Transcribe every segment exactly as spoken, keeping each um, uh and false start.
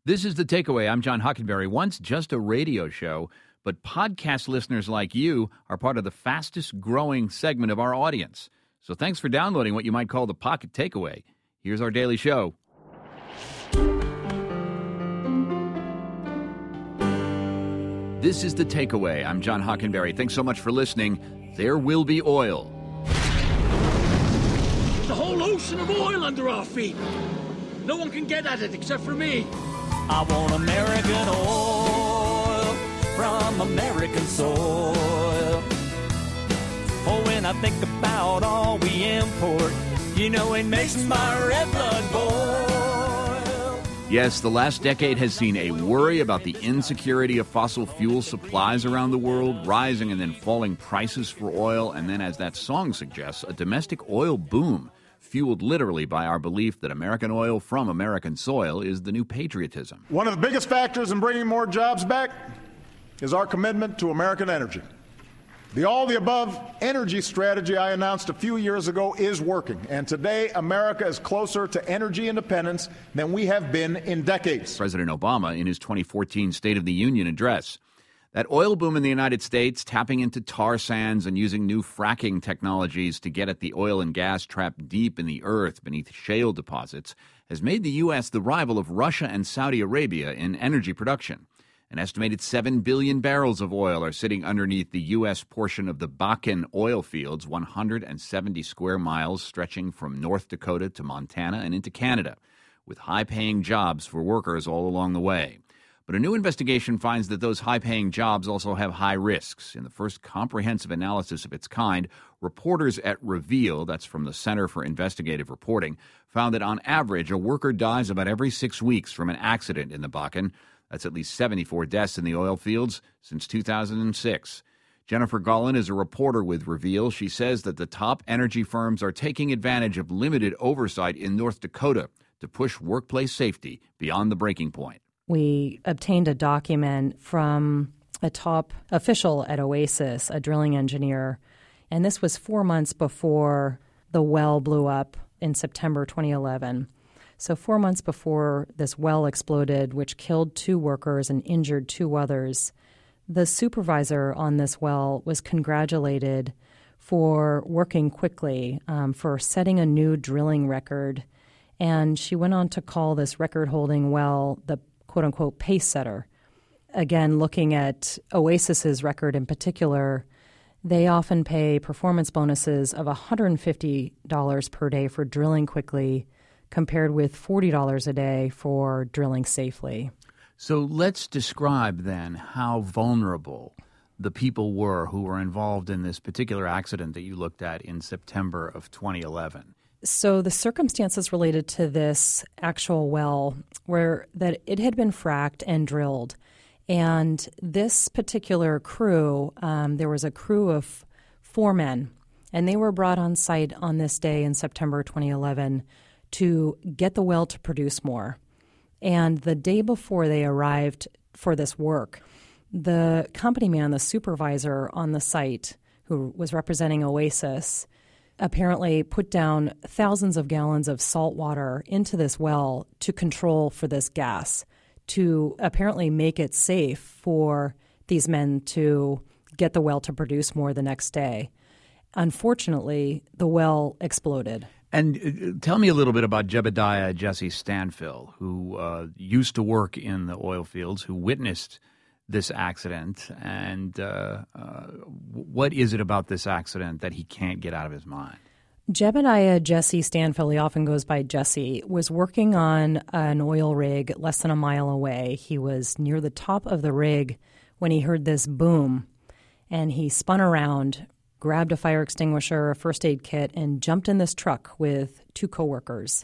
This is The Takeaway. I'm John Hockenberry. Once just a radio show, but podcast listeners like you are part of the fastest growing segment of our audience. So thanks for downloading what you might call the Pocket Takeaway. Here's our daily show. This is The Takeaway. I'm John Hockenberry. Thanks so much for listening. There will be oil. There's a whole ocean of oil under our feet. No one can get at it except for me. I want American oil from American soil. Oh, when I think about all we import, you know it makes my red blood boil. Yes, the last decade has seen a worry about the insecurity of fossil fuel supplies around the world, rising and then falling prices for oil, and then, as that song suggests, a domestic oil boom, fueled literally by our belief that American oil from American soil is the new patriotism. One of the biggest factors in bringing more jobs back is our commitment to American energy. The all-the-above energy strategy I announced a few years ago is working, and today America is closer to energy independence than we have been in decades. President Obama in his twenty fourteen State of the Union address. That oil boom in the United States, tapping into tar sands and using new fracking technologies to get at the oil and gas trapped deep in the earth beneath shale deposits, has made the U S the rival of Russia and Saudi Arabia in energy production. An estimated seven billion barrels of oil are sitting underneath the U S portion of the Bakken oil fields, one hundred seventy square miles stretching from North Dakota to Montana and into Canada, with high-paying jobs for workers all along the way. But a new investigation finds that those high-paying jobs also have high risks. In the first comprehensive analysis of its kind, reporters at Reveal, that's from the Center for Investigative Reporting, found that on average a worker dies about every six weeks from an accident in the Bakken. That's at least seventy-four deaths in the oil fields since two thousand six. Jennifer Gollin is a reporter with Reveal. She says that the top energy firms are taking advantage of limited oversight in North Dakota to push workplace safety beyond the breaking point. We obtained a document from a top official at Oasis, a drilling engineer, and this was four months before the well blew up in September twenty eleven. So four months before this well exploded, which killed two workers and injured two others, the supervisor on this well was congratulated for working quickly, um, for setting a new drilling record. And she went on to call this record-holding well the quote-unquote pace setter. Again, looking at Oasis's record in particular, they often pay performance bonuses of one hundred fifty dollars per day for drilling quickly, compared with forty dollars a day for drilling safely. So let's describe then how vulnerable the people were who were involved in this particular accident that you looked at in September of twenty eleven. So the circumstances related to this actual well were that it had been fracked and drilled. And this particular crew, um, there was a crew of four men, and they were brought on site on this day in September twenty eleven to get the well to produce more. And the day before they arrived for this work, the company man, the supervisor on the site, who was representing Oasis, apparently put down thousands of gallons of salt water into this well to control for this gas, to apparently make it safe for these men to get the well to produce more the next day. Unfortunately, the well exploded. And uh, tell me a little bit about Jebediah Jesse Stanfill, who uh, used to work in the oil fields, who witnessed this accident, and uh, uh, what is it about this accident that he can't get out of his mind? Jebediah Jesse Stanfill, he often goes by Jesse, was working on an oil rig less than a mile away. He was near the top of the rig when he heard this boom, and he spun around, grabbed a fire extinguisher, a first aid kit, and jumped in this truck with two coworkers.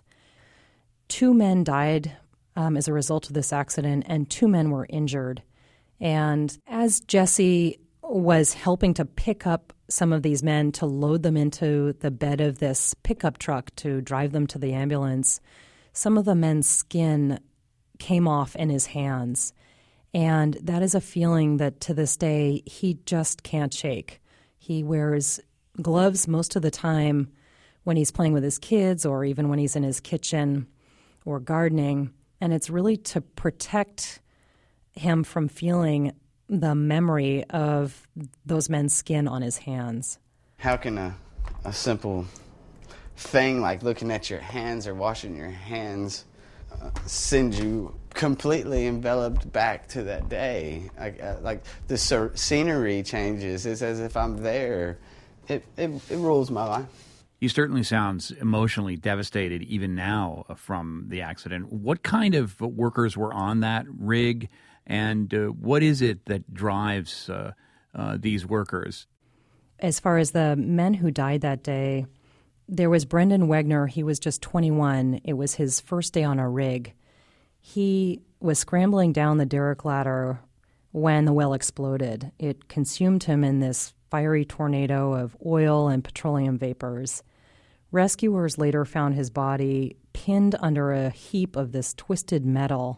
Two men died um, as a result of this accident, and two men were injured. And as Jesse was helping to pick up some of these men to load them into the bed of this pickup truck to drive them to the ambulance, some of the men's skin came off in his hands. And that is a feeling that to this day he just can't shake. He wears gloves most of the time when he's playing with his kids or even when he's in his kitchen or gardening. and it's really to protect him from feeling the memory of those men's skin on his hands. How can a, a simple thing like looking at your hands or washing your hands uh, send you completely enveloped back to that day? Like, uh, like the ser- scenery changes. It's as if I'm there. It, it, it rules my life. He certainly sounds emotionally devastated even now from the accident. What kind of workers were on that rig, and uh, what is it that drives uh, uh, these workers? As far as the men who died that day, there was Brendan Wegner. He was just twenty-one. It was his first day on a rig. He was scrambling down the derrick ladder when the well exploded. It consumed him in this fiery tornado of oil and petroleum vapors. Rescuers later found his body pinned under a heap of this twisted metal,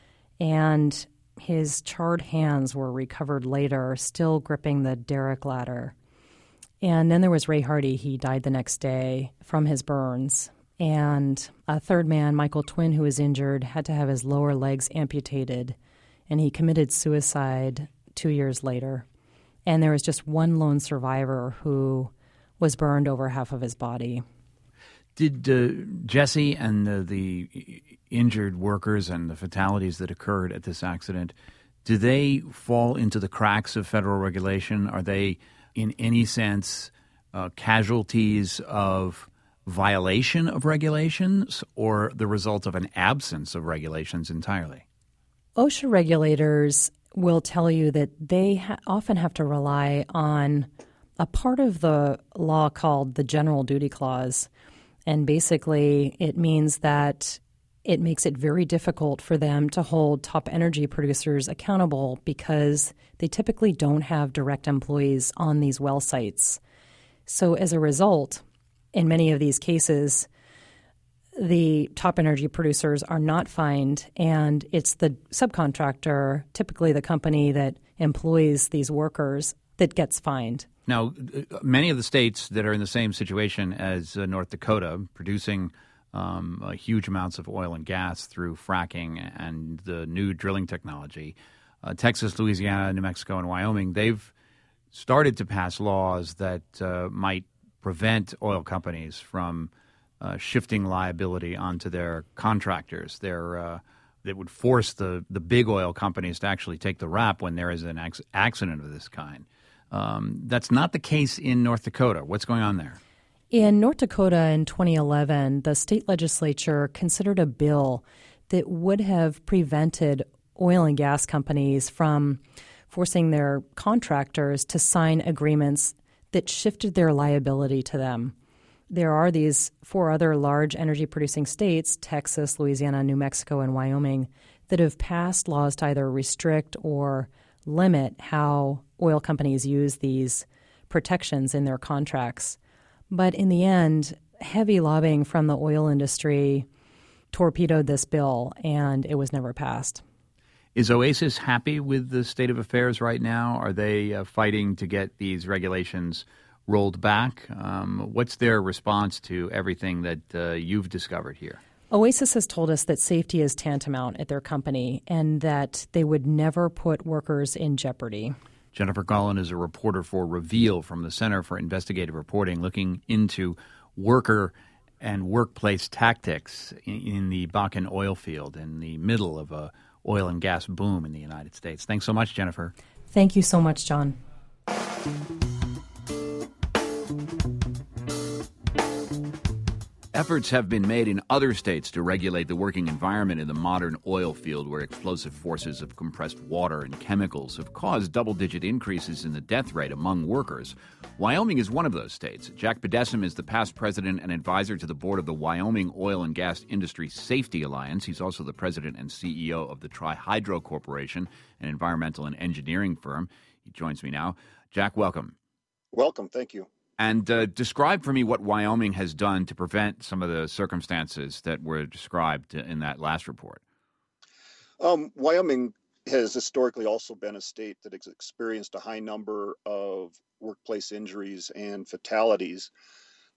and his charred hands were recovered later, still gripping the derrick ladder. And then there was Ray Hardy. He died the next day from his burns. And a third man, Michael Twin, who was injured, had to have his lower legs amputated, and he committed suicide two years later. And there was just one lone survivor who was burned over half of his body. Did uh, Jesse and the, the injured workers and the fatalities that occurred at this accident, do they fall into the cracks of federal regulation? Are they, in any sense, uh, casualties of violation of regulations or the result of an absence of regulations entirely? OSHA regulators will tell you that they ha- often have to rely on a part of the law called the General Duty Clause. And basically, it means that it makes it very difficult for them to hold top energy producers accountable because they typically don't have direct employees on these well sites. So as a result, in many of these cases, the top energy producers are not fined, and it's the subcontractor, typically the company that employs these workers, that gets fined. Now, many of the states that are in the same situation as uh, North Dakota, producing um, uh, huge amounts of oil and gas through fracking and the new drilling technology, uh, Texas, Louisiana, New Mexico, and Wyoming, they've started to pass laws that uh, might prevent oil companies from uh, shifting liability onto their contractors. They're, uh, that would force the, the big oil companies to actually take the rap when there is an ac- accident of this kind. Um, that's not the case in North Dakota. What's going on there? In North Dakota in twenty eleven, the state legislature considered a bill that would have prevented oil and gas companies from forcing their contractors to sign agreements that shifted their liability to them. There are these four other large energy-producing states, Texas, Louisiana, New Mexico, and Wyoming, that have passed laws to either restrict or limit how oil companies use these protections in their contracts. But in the end, heavy lobbying from the oil industry torpedoed this bill, and it was never passed. Is Oasis happy with the state of affairs right now? Are they uh, fighting to get these regulations rolled back? Um, what's their response to everything that uh, you've discovered here? Oasis has told us that safety is tantamount at their company and that they would never put workers in jeopardy. Jennifer Gollin is a reporter for Reveal from the Center for Investigative Reporting, looking into worker and workplace tactics in, in the Bakken oil field in the middle of a oil and gas boom in the United States. Thanks so much, Jennifer. Thank you so much, John. Efforts have been made in other states to regulate the working environment in the modern oil field, where explosive forces of compressed water and chemicals have caused double-digit increases in the death rate among workers. Wyoming is one of those states. Jack Bedessem is the past president and advisor to the board of the Wyoming Oil and Gas Industry Safety Alliance. He's also the president and C E O of the Tri-Hydro Corporation, an environmental and engineering firm. He joins me now. Jack, welcome. Welcome. Thank you. And uh, describe for me what Wyoming has done to prevent some of the circumstances that were described in that last report. Um, Wyoming has historically also been a state that has experienced a high number of workplace injuries and fatalities.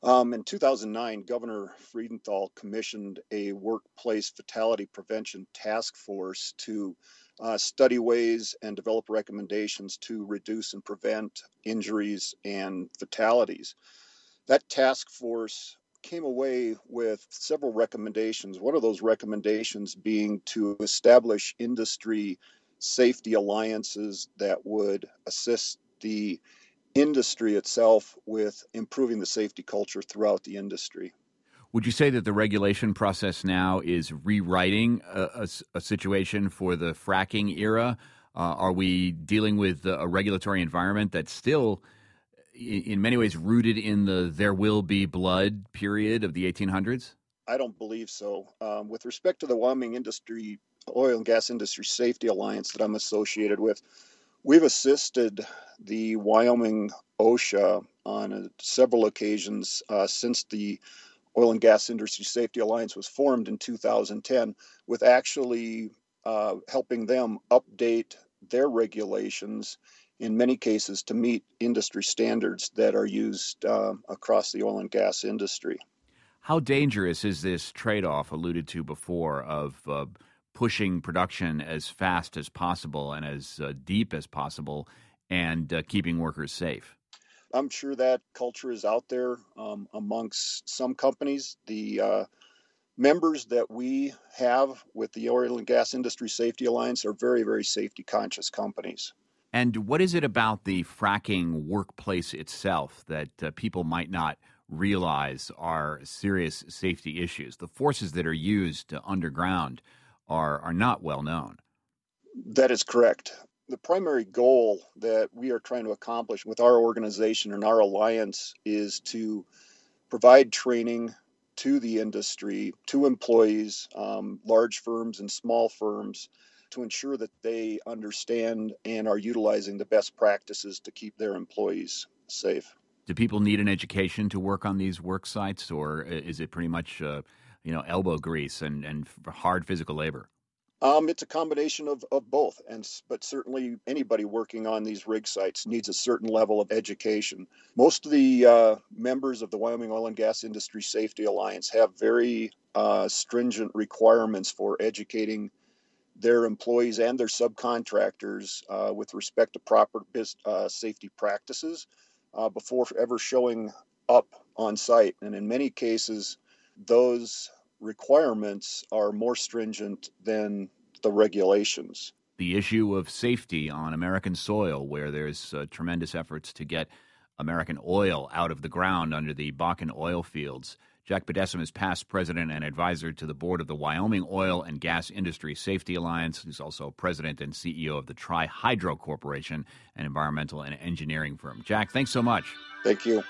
Um, in two thousand nine, Governor Freudenthal commissioned a workplace fatality prevention task force to uh, study ways and develop recommendations to reduce and prevent injuries and fatalities. That task force came away with several recommendations. One of those recommendations being to establish industry safety alliances that would assist the industry itself with improving the safety culture throughout the industry. Would you say that the regulation process now is rewriting a, a, a situation for the fracking era? Uh, are we dealing with a regulatory environment that's still, in, in many ways, rooted in the there will be blood period of the eighteen hundreds? I don't believe so. Um, with respect to the Wyoming Industry, Oil and Gas Industry Safety Alliance that I'm associated with, we've assisted the Wyoming OSHA on uh, several occasions uh, since the Oil and Gas Industry Safety Alliance was formed in two thousand ten, with actually uh, helping them update their regulations in many cases to meet industry standards that are used uh, across the oil and gas industry. How dangerous is this trade-off alluded to before of uh, pushing production as fast as possible and as uh, deep as possible and uh, keeping workers safe? I'm sure that culture is out there um, amongst some companies. The uh, members that we have with the Oil and Gas Industry Safety Alliance are very, very safety conscious companies. And what is it about the fracking workplace itself that uh, people might not realize are serious safety issues? The forces that are used uh, underground are are not well known. That is correct. The primary goal that we are trying to accomplish with our organization and our alliance is to provide training to the industry, to employees, um, large firms and small firms, to ensure that they understand and are utilizing the best practices to keep their employees safe. Do people need an education to work on these work sites, or is it pretty much uh, you know, elbow grease and, and hard physical labor? Um, it's a combination of, of both, and but certainly anybody working on these rig sites needs a certain level of education. Most of the uh, members of the Wyoming Oil and Gas Industry Safety Alliance have very uh, stringent requirements for educating their employees and their subcontractors uh, with respect to proper biz, uh, safety practices uh, before ever showing up on site. And in many cases, those requirements are more stringent than the regulations. The issue of safety on American soil, where there's uh, tremendous efforts to get American oil out of the ground under the Bakken oil fields. Jack Bedessem is past president and advisor to the board of the Wyoming Oil and Gas Industry Safety Alliance. He's also president and C E O of the Tri-Hydro Corporation, an environmental and engineering firm. Jack, thanks so much. Thank you.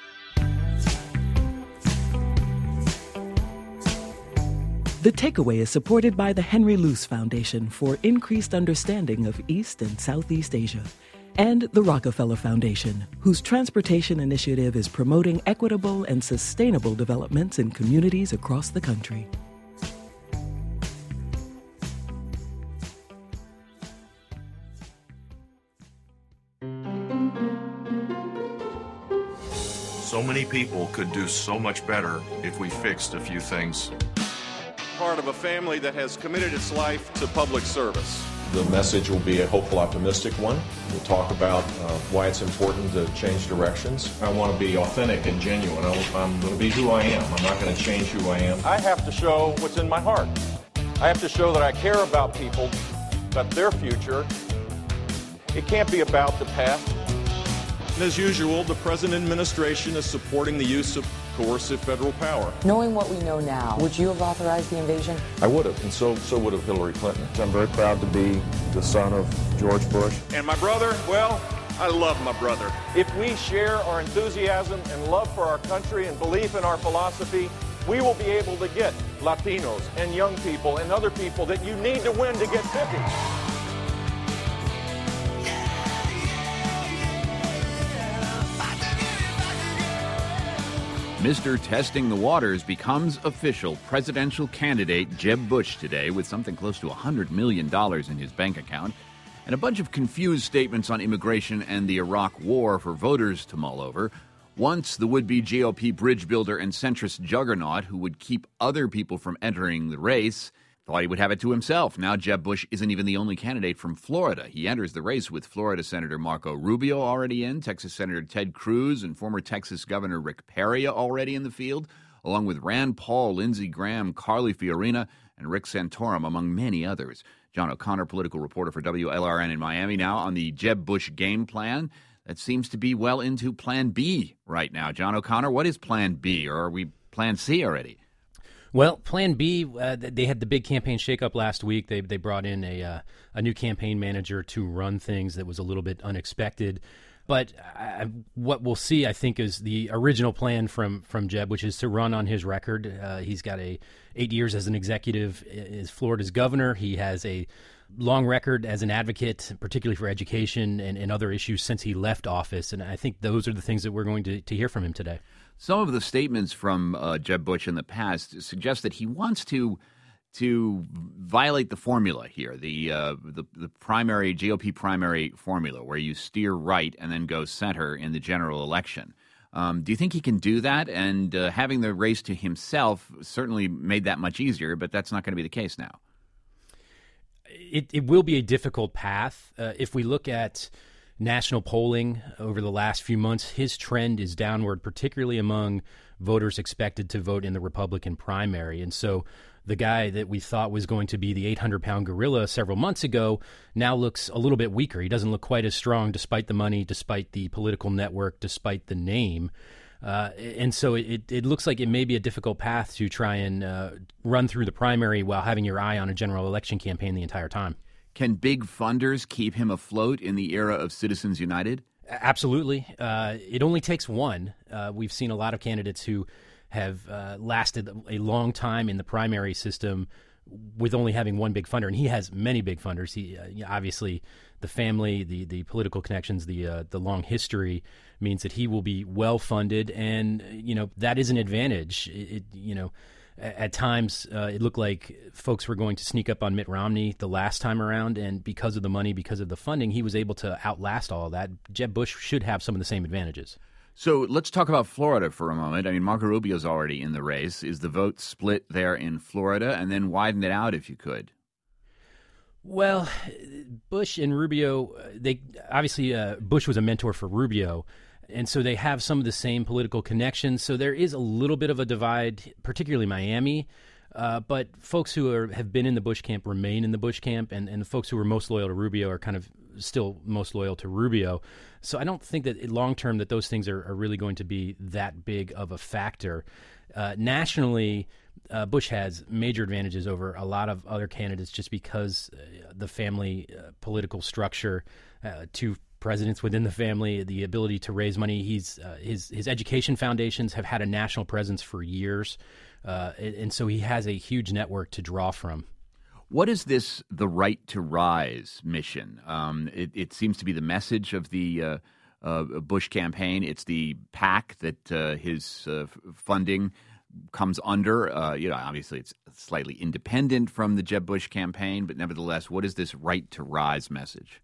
The Takeaway is supported by the Henry Luce Foundation for increased understanding of East and Southeast Asia, and the Rockefeller Foundation, whose transportation initiative is promoting equitable and sustainable developments in communities across the country. So many people could do so much better if we fixed a few things. Part of a family that has committed its life to public service. The message will be a hopeful, optimistic one. We'll talk about uh, why it's important to change directions. I want to be authentic and genuine. I'm going to be who I am. I'm not going to change who I am. I have to show what's in my heart. I have to show that I care about people, about their future. It can't be about the past. And as usual, the present administration is supporting the use of coercive federal power. Knowing what we know now, would you have authorized the invasion? I would have, and so so would have Hillary Clinton. I'm very proud to be the son of George Bush. And my brother, well, I love my brother. If we share our enthusiasm and love for our country and belief in our philosophy, we will be able to get Latinos and young people and other people that you need to win to get fifty. Mister Testing the Waters becomes official presidential candidate Jeb Bush today with something close to one hundred million dollars in his bank account and a bunch of confused statements on immigration and the Iraq War for voters to mull over. Once the would-be G O P bridge builder and centrist juggernaut who would keep other people from entering the race, thought he would have it to himself. Now Jeb Bush isn't even the only candidate from Florida. He enters the race with Florida Senator Marco Rubio already in, Texas Senator Ted Cruz, and former Texas Governor Rick Perry already in the field, along with Rand Paul, Lindsey Graham, Carly Fiorina, and Rick Santorum, among many others. John O'Connor, political reporter for W L R N in Miami, now on the Jeb Bush game plan. That seems to be well into Plan B right now. John O'Connor, what is Plan B, or are we Plan C already? Well, Plan B, uh, they had the big campaign shakeup last week. They they brought in a uh, a new campaign manager to run things that was a little bit unexpected. But I, what we'll see, I think, is the original plan from from Jeb, which is to run on his record. Uh, he's got a eight years as an executive as Florida's governor. He has a long record as an advocate, particularly for education and, and other issues since he left office. And I think those are the things that we're going to, to hear from him today. Some of the statements from uh, Jeb Bush in the past suggest that he wants to to violate the formula here, the, uh, the the primary G O P primary formula, where you steer right and then go center in the general election. Um, do you think he can do that? And uh, having the race to himself certainly made that much easier, but that's not going to be the case now. It, it will be a difficult path. Uh, if we look at national polling over the last few months, his trend is downward, particularly among voters expected to vote in the Republican primary. And so the guy that we thought was going to be the eight hundred pound gorilla several months ago now looks a little bit weaker. He doesn't look quite as strong despite the money, despite the political network, despite the name. Uh, and so it, it looks like it may be a difficult path to try and uh, run through the primary while having your eye on a general election campaign the entire time. Can big funders keep him afloat in the era of Citizens United? Absolutely. Uh, it only takes one. Uh, we've seen a lot of candidates who have uh, lasted a long time in the primary system with only having one big funder, and he has many big funders. He uh, obviously the family, the the political connections, the uh, the long history means that he will be well funded, and you know that is an advantage. It, it, you know, at, at times uh, it looked like folks were going to sneak up on Mitt Romney the last time around, and because of the money, because of the funding, he was able to outlast all of that. Jeb Bush should have some of the same advantages. So let's talk about Florida for a moment. I mean, Marco Rubio's already in the race. Is the vote split there in Florida? And then widen it out if you could. Well, Bush and Rubio, they obviously uh, Bush was a mentor for Rubio, and so they have some of the same political connections. So there is a little bit of a divide, particularly Miami. Uh, but folks who are, have been in the Bush camp remain in the Bush camp, and, and the folks who are most loyal to Rubio are kind of still most loyal to Rubio. So I don't think that long term that those things are, are really going to be that big of a factor. Uh, nationally, uh, Bush has major advantages over a lot of other candidates just because uh, the family uh, political structure, uh, two presidents within the family, the ability to raise money. He's uh, his his education foundations have had a national presence for years. Uh, and so he has a huge network to draw from. What is this The Right to Rise mission? Um, it, it seems to be the message of the uh, uh, Bush campaign. It's the PAC that uh, his uh, funding comes under. Uh, you know, obviously it's slightly independent from the Jeb Bush campaign, but nevertheless, what is this Right to Rise message?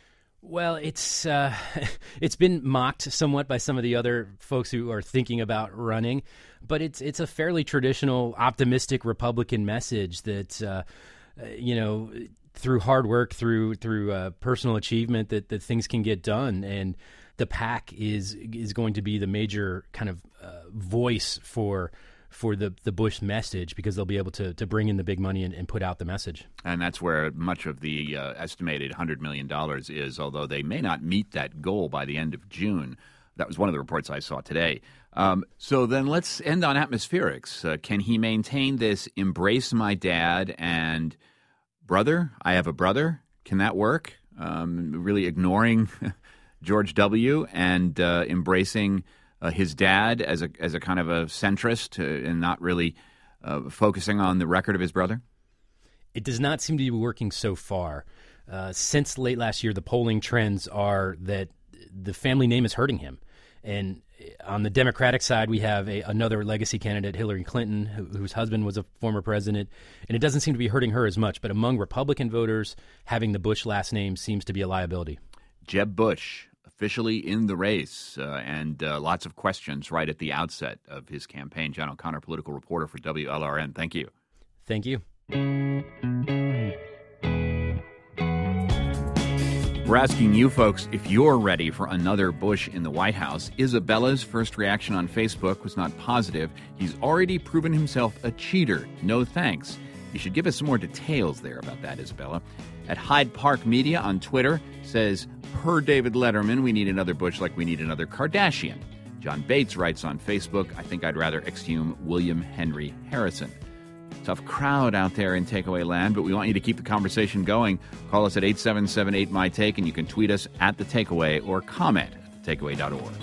Well, it's uh, it's been mocked somewhat by some of the other folks who are thinking about running, but it's it's a fairly traditional, optimistic Republican message that uh, you know through hard work, through through uh, personal achievement, that, that things can get done, and the PAC is is going to be the major kind of uh, voice for. for the, the Bush message, because they'll be able to, to bring in the big money and, and put out the message. And that's where much of the uh, estimated one hundred million dollars is, although they may not meet that goal by the end of June. That was one of the reports I saw today. Um, so then let's end on atmospherics. Uh, can he maintain this embrace my dad and brother? I have a brother. Can that work? Um, really ignoring George W. and uh, embracing Uh, his dad as a as a kind of a centrist uh, and not really uh, focusing on the record of his brother? It does not seem to be working so far. Uh, since late last year, the polling trends are that the family name is hurting him. And on the Democratic side, we have a, another legacy candidate, Hillary Clinton, who, whose husband was a former president, and it doesn't seem to be hurting her as much. But among Republican voters, having the Bush last name seems to be a liability. Jeb Bush, officially in the race, uh, and uh, lots of questions right at the outset of his campaign. John O'Connor, political reporter for W L R N. Thank you. Thank you. We're asking you folks if you're ready for another Bush in the White House. Isabella's first reaction on Facebook was not positive. He's already proven himself a cheater. No thanks. You should give us some more details there about that, Isabella. At Hyde Park Media on Twitter says, per David Letterman, we need another Bush like we need another Kardashian. John Bates writes on Facebook, I think I'd rather exhume William Henry Harrison. Tough crowd out there in takeaway land, but we want you to keep the conversation going. Call us at eight seven seven eight M Y Take, and you can tweet us at The Takeaway or comment at the takeaway dot org.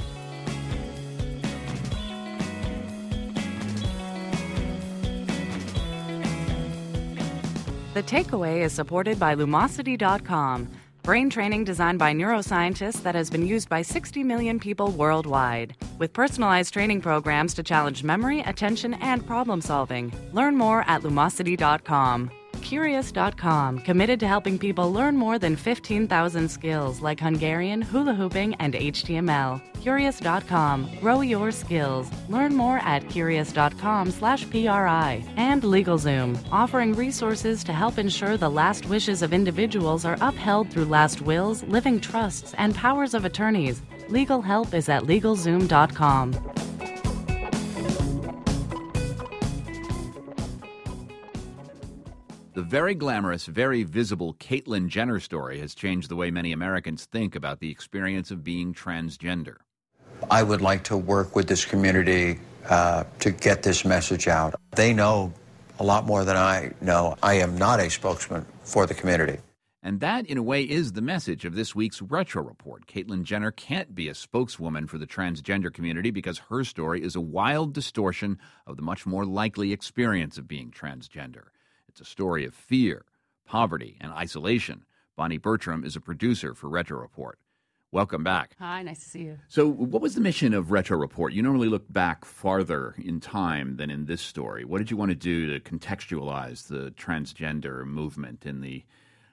The Takeaway is supported by Lumosity dot com, brain training designed by neuroscientists that has been used by sixty million people worldwide. With personalized training programs to challenge memory, attention, and problem solving. Learn more at Lumosity dot com. Curious dot com, committed to helping people learn more than fifteen thousand skills like Hungarian, hula hooping, and H T M L. Curious dot com, grow your skills. Learn more at Curious dot com slash P R I. And LegalZoom, offering resources to help ensure the last wishes of individuals are upheld through last wills, living trusts, and powers of attorneys. Legal help is at Legal Zoom dot com. The very glamorous, very visible Caitlyn Jenner story has changed the way many Americans think about the experience of being transgender. I would like to work with this community uh, to get this message out. They know a lot more than I know. I am not a spokesman for the community. And that, in a way, is the message of this week's Retro Report. Caitlyn Jenner can't be a spokeswoman for the transgender community because her story is a wild distortion of the much more likely experience of being transgender. It's a story of fear, poverty, and isolation. Bonnie Bertram is a producer for Retro Report. Welcome back. Hi, nice to see you. So what was the mission of Retro Report? You normally look back farther in time than in this story. What did you want to do to contextualize the transgender movement in the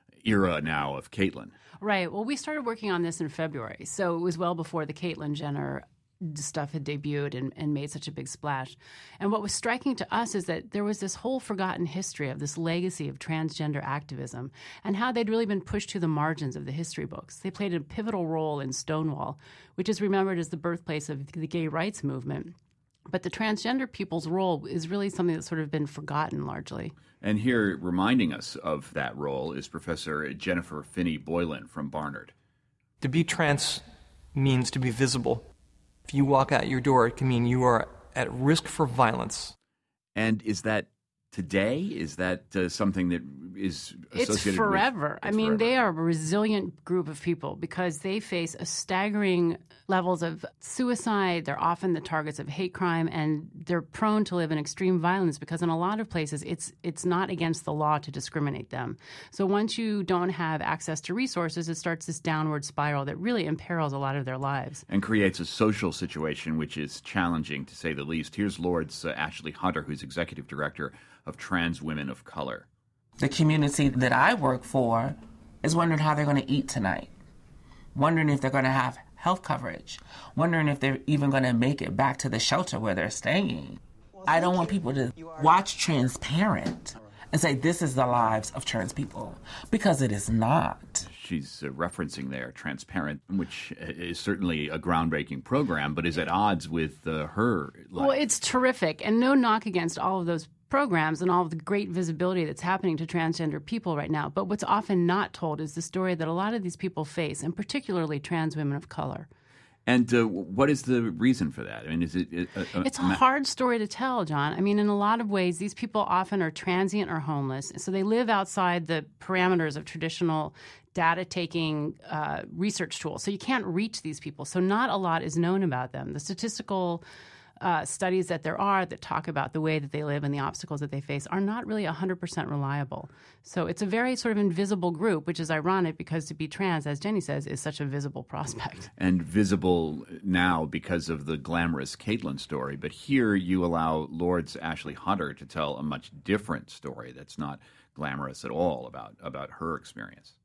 era now of Caitlyn? Right. Well, we started working on this in February, so it was well before the Caitlyn Jenner stuff had debuted and, and made such a big splash. And what was striking to us is that there was this whole forgotten history of this legacy of transgender activism and how they'd really been pushed to the margins of the history books. They played a pivotal role in Stonewall, which is remembered as the birthplace of the gay rights movement. But the transgender people's role is really something that's sort of been forgotten largely. And here, reminding us of that role, is Professor Jennifer Finney Boylan from Barnard. To be trans means to be visible. If you walk out your door, it can mean you are at risk for violence. And is that today? Is that uh, something that is associated it's forever. with... It's I mean, forever. They are a resilient group of people because they face a staggering levels of suicide. They're often the targets of hate crime, and they're prone to live in extreme violence because in a lot of places it's it's not against the law to discriminate them. So once you don't have access to resources, it starts this downward spiral that really imperils a lot of their lives. And creates a social situation which is challenging, to say the least. Here's Lord's uh, Ashley Hunter, who's executive director of Trans Women of Color. The community that I work for is wondering how they're going to eat tonight, wondering if they're going to have health coverage, wondering if they're even going to make it back to the shelter where they're staying. I don't want people to watch Transparent and say this is the lives of trans people, because it is not. She's uh, referencing there Transparent, which is certainly a groundbreaking program, but is at odds with uh, her life. Well, it's terrific, and no knock against all of those programs and all of the great visibility that's happening to transgender people right now. But what's often not told is the story that a lot of these people face, and particularly trans women of color. And uh, what is the reason for that? I mean, is it? it uh, it's a hard story to tell, John. I mean, in a lot of ways, these people often are transient or homeless, so they live outside the parameters of traditional data-taking uh, research tools. So you can't reach these people. So not a lot is known about them. The statistical uh, studies that there are that talk about the way that they live and the obstacles that they face are not really one hundred percent reliable. So it's a very sort of invisible group, which is ironic because to be trans, as Jenny says, is such a visible prospect. And visible now because of the glamorous Caitlyn story. But here you allow Lord's Ashley Hunter to tell a much different story that's not glamorous at all about, about her experience.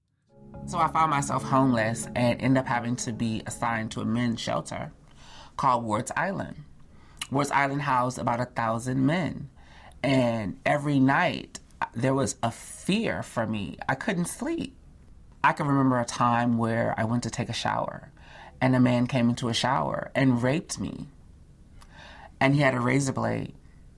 So I found myself homeless and ended up having to be assigned to a men's shelter called Ward's Island. Ward's Island housed about a thousand men. And every night there was a fear for me. I couldn't sleep. I can remember a time where I went to take a shower and a man came into a shower and raped me. And he had a razor blade.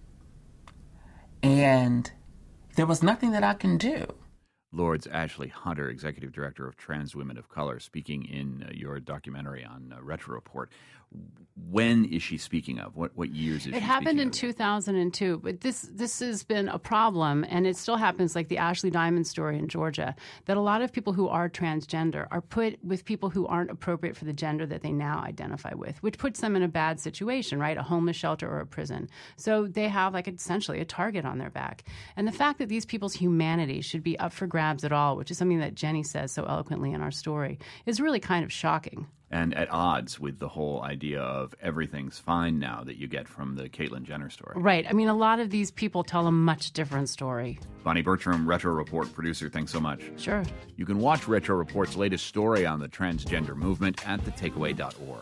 And there was nothing that I can do. Lord's Ashley Hunter, Executive Director of Trans Women of Color, speaking in uh, your documentary on uh, Retro Report. When is she speaking of? What what years is it she happened speaking in of? two thousand two, but this this has been a problem, and it still happens, like the Ashley Diamond story in Georgia, that a lot of people who are transgender are put with people who aren't appropriate for the gender that they now identify with, which puts them in a bad situation, right? A homeless shelter or a prison. So they have like essentially a target on their back. And the fact that these people's humanity should be up for grabs at all, which is something that Jenny says so eloquently in our story, is really kind of shocking. And at odds with the whole idea of everything's fine now that you get from the Caitlyn Jenner story. Right. I mean, a lot of these people tell a much different story. Bonnie Bertram, Retro Report producer, thanks so much. Sure. You can watch Retro Report's latest story on the transgender movement at the takeaway dot org.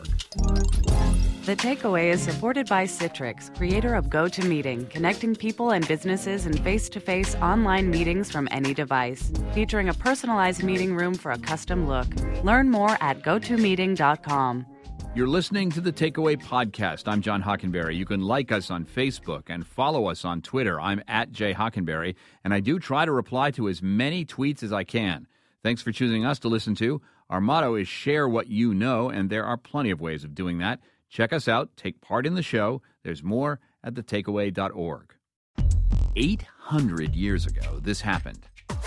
The Takeaway is supported by Citrix, creator of GoToMeeting, connecting people and businesses in face-to-face online meetings from any device, featuring a personalized meeting room for a custom look. Learn more at go to meeting dot com. You're listening to the Takeaway Podcast. I'm John Hockenberry. You can like us on Facebook and follow us on Twitter. I'm at Jay Hockenberry, and I do try to reply to as many tweets as I can. Thanks for choosing us to listen to. Our motto is share what you know, and there are plenty of ways of doing that. Check us out. Take part in the show. There's more at the takeaway dot org. eight hundred years ago, this happened.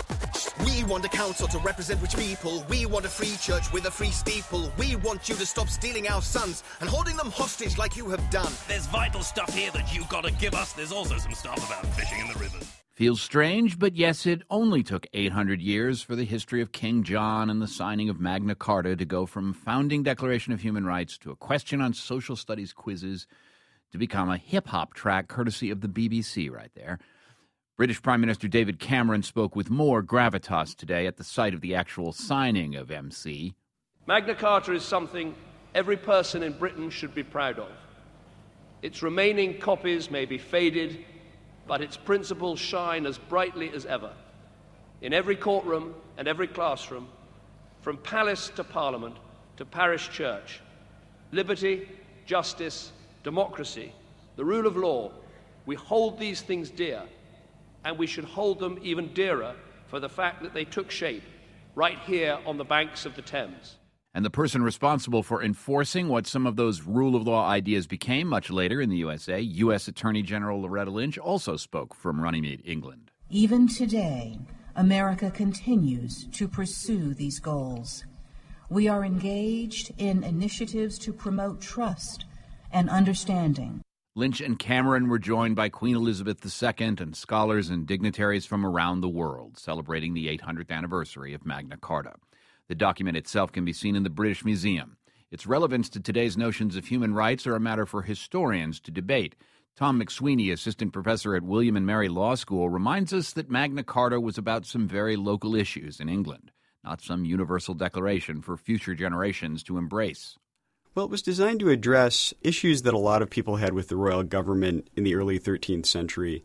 We want a council to represent rich people. We want a free church with a free steeple. We want you to stop stealing our sons and holding them hostage like you have done. There's vital stuff here that you've got to give us. There's also some stuff about fishing in the rivers. Feels strange, but yes, it only took eight hundred years for the history of King John and the signing of Magna Carta to go from founding Declaration of Human Rights to a question on social studies quizzes to become a hip-hop track courtesy of the B B C right there. British Prime Minister David Cameron spoke with more gravitas today at the site of the actual signing of M C. Magna Carta is something every person in Britain should be proud of. Its remaining copies may be faded, but its principles shine as brightly as ever. In every courtroom and every classroom, from palace to parliament to parish church, liberty, justice, democracy, the rule of law, we hold these things dear. And we should hold them even dearer for the fact that they took shape right here on the banks of the Thames. And the person responsible for enforcing what some of those rule of law ideas became much later in the U S A, U S Attorney General Loretta Lynch, also spoke from Runnymede, England. Even today, America continues to pursue these goals. We are engaged in initiatives to promote trust and understanding. Lynch and Cameron were joined by Queen Elizabeth the Second and scholars and dignitaries from around the world, celebrating the eight hundredth anniversary of Magna Carta. The document itself can be seen in the British Museum. Its relevance to today's notions of human rights are a matter for historians to debate. Tom McSweeney, assistant professor at William and Mary Law School, reminds us that Magna Carta was about some very local issues in England, not some universal declaration for future generations to embrace. Well, it was designed to address issues that a lot of people had with the royal government in the early thirteenth century,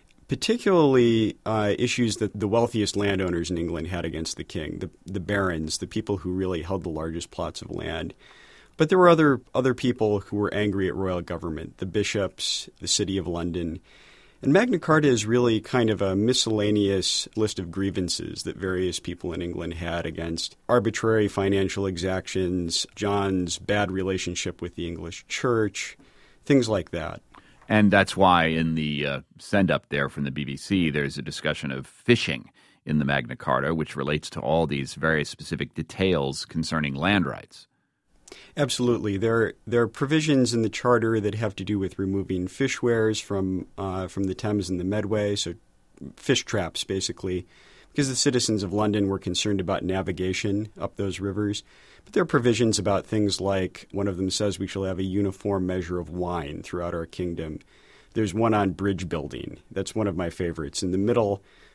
particularly uh, issues that the wealthiest landowners in England had against the king, the, the barons, the people who really held the largest plots of land. But there were other other people who were angry at royal government, the bishops, the City of London. And Magna Carta is really kind of a miscellaneous list of grievances that various people in England had against arbitrary financial exactions, John's bad relationship with the English church, things like that. And that's why in the uh, send-up there from the B B C, there's a discussion of fishing in the Magna Carta, which relates to all these very specific details concerning land rights. Absolutely. There, there are provisions in the Charter that have to do with removing fish weirs from uh, from the Thames and the Medway, so fish traps, basically, because the citizens of London were concerned about navigation up those rivers. But there are provisions about things like, one of them says we shall have a uniform measure of wine throughout our kingdom. There's one on bridge building. That's one of my favorites. In the middle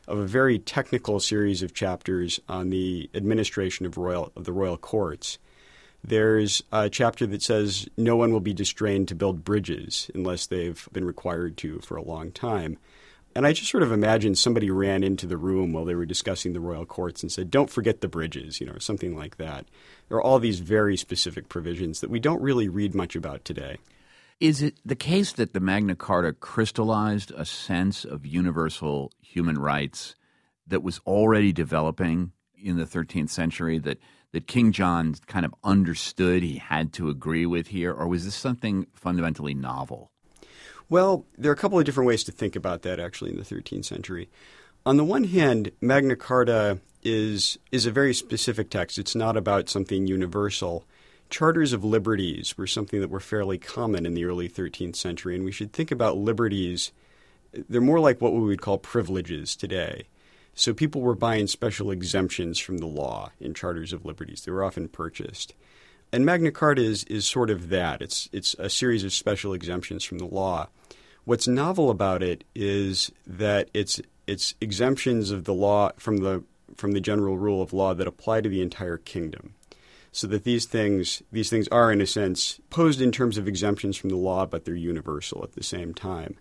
of a very technical series of chapters on the administration of royal of the royal courts. There's a chapter that says no one will be distrained to build bridges unless they've been required to for a long time. And I just sort of imagine somebody ran into the room while they were discussing the royal courts and said, don't forget the bridges, you know, or something like that. There are all these very specific provisions that we don't really read much about today. Is it the case that the Magna Carta crystallized a sense of universal human rights that was already developing in the thirteenth century, that, that King John kind of understood he had to agree with here, or was this something fundamentally novel? Well, there are a couple of different ways to think about that, actually, in the thirteenth century. On the one hand, Magna Carta is is a very specific text. It's not about something universal. Charters of liberties were something that were fairly common in the early thirteenth century, and we should think about liberties. They're more like what we would call privileges today. So people were buying special exemptions from the law in charters of liberties. They were often purchased. And Magna Carta is, is sort of that. It's it's a series of special exemptions from the law. What's novel about it is that it's it's exemptions of the law from the from the general rule of law that apply to the entire kingdom. So that these things these things are, in a sense, posed in terms of exemptions from the law, but they're universal at the same time.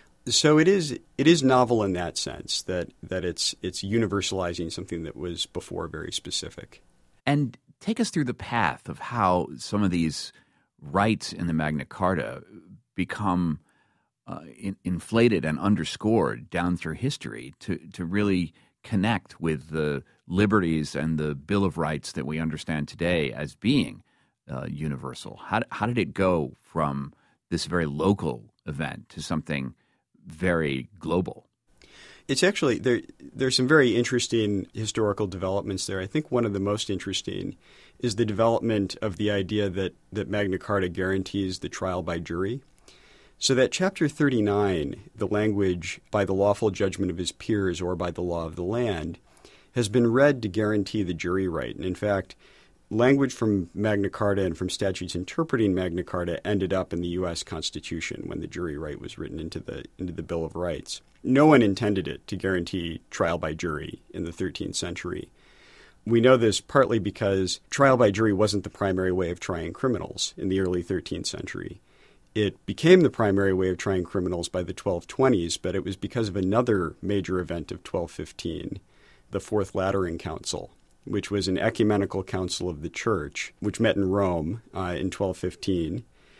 So it is it is novel in that sense, that that it's it's universalizing something that was before very specific. And take us through the path of how some of these rights in the Magna Carta become uh, in, inflated and underscored down through history to, to really connect with the liberties and the Bill of Rights that we understand today as being uh, universal. How, how did it go from this very local event to something very global? It's actually, there. There's some very interesting historical developments there. I think one of the most interesting is the development of the idea that, that Magna Carta guarantees the trial by jury. So that Chapter thirty-nine, the language by the lawful judgment of his peers or by the law of the land, has been read to guarantee the jury right. And in fact, language from Magna Carta and from statutes interpreting Magna Carta ended up in the U S Constitution when the jury right was written into the into the Bill of Rights. No one intended it to guarantee trial by jury in the thirteenth century. We know this partly because trial by jury wasn't the primary way of trying criminals in the early thirteenth century. It became the primary way of trying criminals by the twelve twenties, but it was because of another major event of twelve fifteen, the Fourth Lateran Council, which was an ecumenical council of the Church, which met in Rome uh, in twelve fifteen.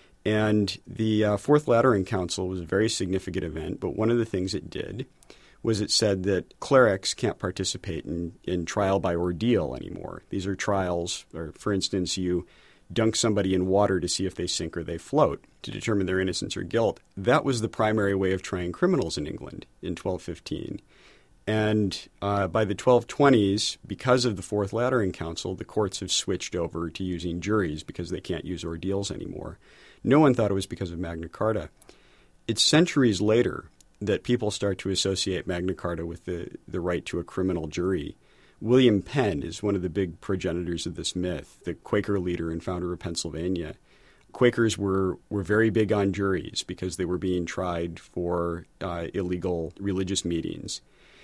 And the uh, Fourth Lateran Council was a very significant event, but one of the things it did was it said that clerics can't participate in, in trial by ordeal anymore. These are trials, or for instance, you dunk somebody in water to see if they sink or they float to determine their innocence or guilt. That was the primary way of trying criminals in England in twelve fifteen. And uh, by the twelve twenties, because of the Fourth Lateran Council, the courts have switched over to using juries because they can't use ordeals anymore. No one thought it was because of Magna Carta. It's centuries later that people start to associate Magna Carta with the, the right to a criminal jury. William Penn is one of the big progenitors of this myth, the Quaker leader and founder of Pennsylvania. Quakers were, were very big on juries because they were being tried for uh, illegal religious meetings.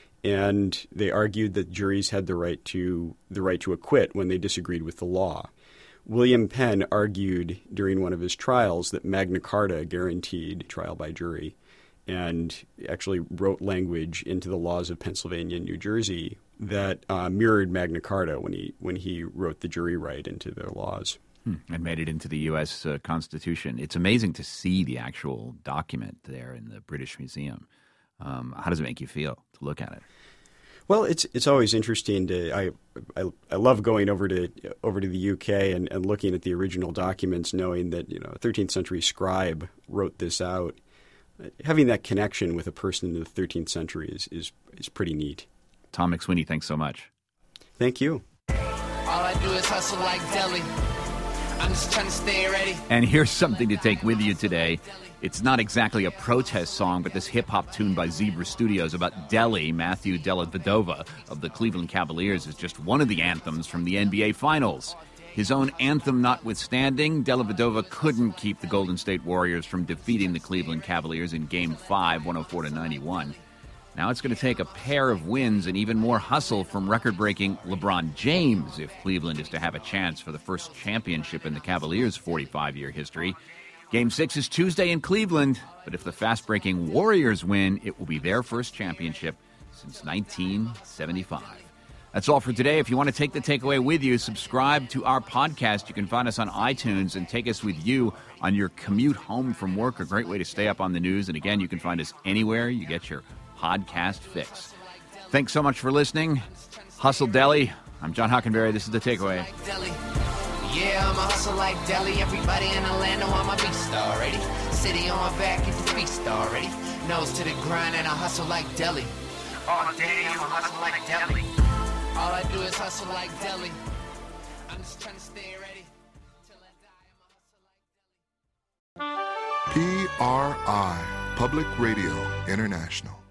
And they argued that juries had the right to the right to acquit when they disagreed with the law. William Penn argued during one of his trials that Magna Carta guaranteed trial by jury, and actually wrote language into the laws of Pennsylvania and New Jersey that uh, mirrored Magna Carta when he when he wrote the jury right into their laws. Hmm. And made it into the U S uh, Constitution. It's amazing to see the actual document there in the British Museum. Um, how does it make you feel to look at it? Well, it's it's always interesting to I I, I love going over to over to the U K and, and looking at the original documents, knowing that, you know, a thirteenth century scribe wrote this out. Having that connection with a person in the thirteenth century is is, is pretty neat. Tom McSweeney, thanks so much. Thank you. All I do is hustle like Deli. I'm just trying to stay ready. And here's something to take with you today. It's not exactly a protest song, but this hip-hop tune by Zebra Studios about Deli, Matthew Dellavedova of the Cleveland Cavaliers, is just one of the anthems from the N B A Finals. His own anthem notwithstanding, Dellavedova couldn't keep the Golden State Warriors from defeating the Cleveland Cavaliers in Game five, one oh four to ninety-one. Now it's going to take a pair of wins and even more hustle from record-breaking LeBron James if Cleveland is to have a chance for the first championship in the Cavaliers' forty-five-year history. Game six is Tuesday in Cleveland, but if the fast-breaking Warriors win, it will be their first championship since nineteen seventy-five. That's all for today. If you want to take the takeaway with you, subscribe to our podcast. You can find us on iTunes and take us with you on your commute home from work, a great way to stay up on the news. And again, you can find us anywhere you get your podcast fix. Thanks so much for listening. Hustle Deli. I'm John Hockenberry. This is The Takeaway. Yeah, I'm a hustle like Delhi. Everybody in Orlando, I'm a beast already. City on my back, it's a feast already. Nose to the grind and I hustle like Delhi. All day, I'm a hustle like Delhi. All I do is hustle like Delhi. I'm just trying to stay ready till I die. I'm a hustle like Delhi. P R I, Public Radio International.